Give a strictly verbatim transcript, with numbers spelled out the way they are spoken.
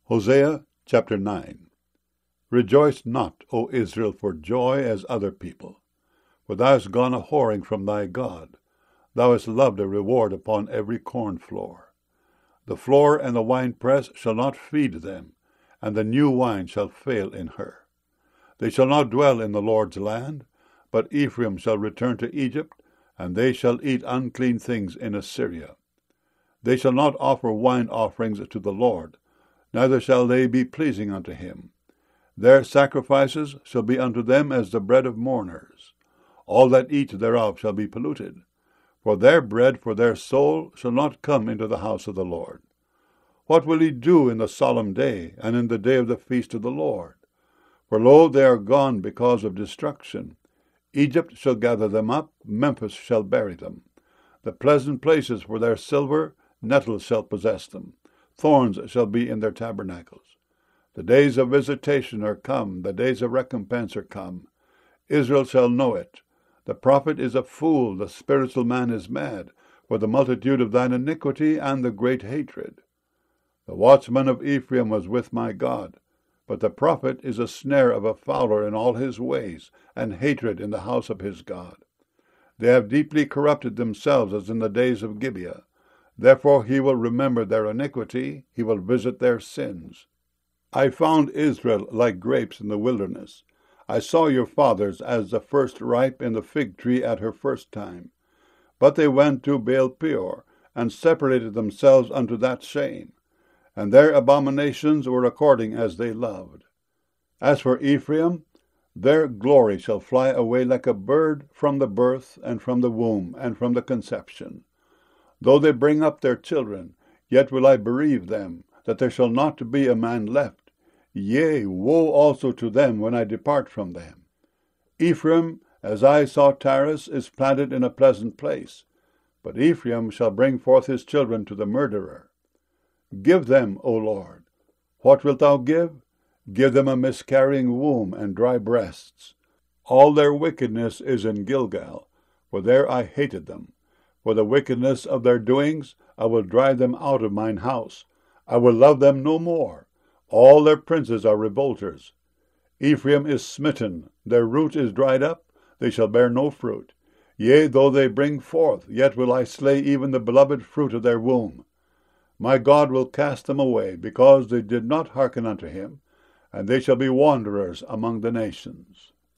Hosea chapter nine. Rejoice not, O Israel, for joy as other people, for thou hast gone a whoring from thy God. Thou hast loved a reward upon every corn floor. The floor and the winepress shall not feed them, and the new wine shall fail in her. They shall not dwell in the Lord's land, but Ephraim shall return to Egypt, and they shall eat unclean things in Assyria. They shall not offer wine offerings to the Lord, neither shall they be pleasing unto him. Their sacrifices shall be unto them as the bread of mourners. All that eat thereof shall be polluted. For their bread for their soul shall not come into the house of the Lord. What will he do in the solemn day, and in the day of the feast of the Lord? For lo, they are gone because of destruction. Egypt shall gather them up, Memphis shall bury them. The pleasant places for their silver, nettles shall possess them. Thorns shall be in their tabernacles. The days of visitation are come, the days of recompense are come. Israel shall know it. The prophet is a fool, the spiritual man is mad, for the multitude of thine iniquity and the great hatred. The watchman of Ephraim was with my God, but the prophet is a snare of a fowler in all his ways, and hatred in the house of his God. They have deeply corrupted themselves as in the days of Gibeah. Therefore he will remember their iniquity, he will visit their sins. I found Israel like grapes in the wilderness. I saw your fathers as the first ripe in the fig tree at her first time. But they went to Baal Peor, and separated themselves unto that shame. And their abominations were according as they loved. As for Ephraim, their glory shall fly away like a bird from the birth, and from the womb, and from the conception. Though they bring up their children, yet will I bereave them, that there shall not be a man left. Yea, woe also to them when I depart from them. Ephraim, as I saw Taris, is planted in a pleasant place, but Ephraim shall bring forth his children to the murderer. Give them, O Lord. What wilt thou give? Give them a miscarrying womb and dry breasts. All their wickedness is in Gilgal, for there I hated them. For the wickedness of their doings I will drive them out of mine house. I will love them no more. All their princes are revolters. Ephraim is smitten, their root is dried up, they shall bear no fruit. Yea, though they bring forth, yet will I slay even the beloved fruit of their womb. My God will cast them away, because they did not hearken unto him, and they shall be wanderers among the nations.